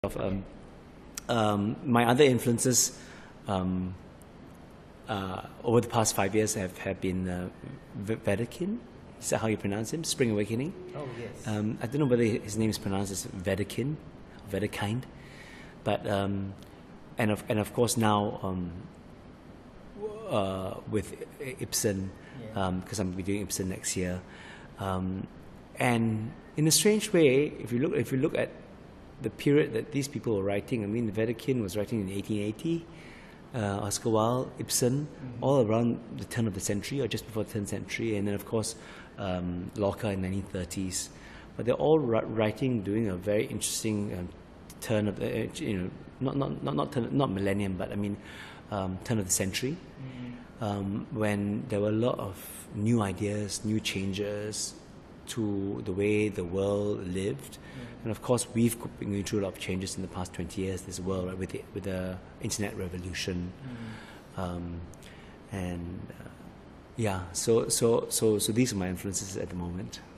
My other influences over the past 5 years have been Wedekind. Is that how you pronounce him? Spring Awakening? Oh, yes. I don't know whether his name is pronounced as Wedekind, Wedekind. But, and of course now with Ibsen, because I'm be doing Ibsen next year. And in a strange way, if you look at the period that these people were writing, I mean, Wedekind was writing in 1880, Oscar Wilde, Ibsen, all around the turn of the century or just before the turn of the century, and then of course Lorca in the 1930s. But they're all writing, doing a very interesting turn of the, not millennium, but I mean turn of the century, when there were a lot of new ideas, new changes to the way the world lived. And of course, we've been going through a lot of changes in the past 20 years as well, right, with the internet revolution, so these are my influences at the moment.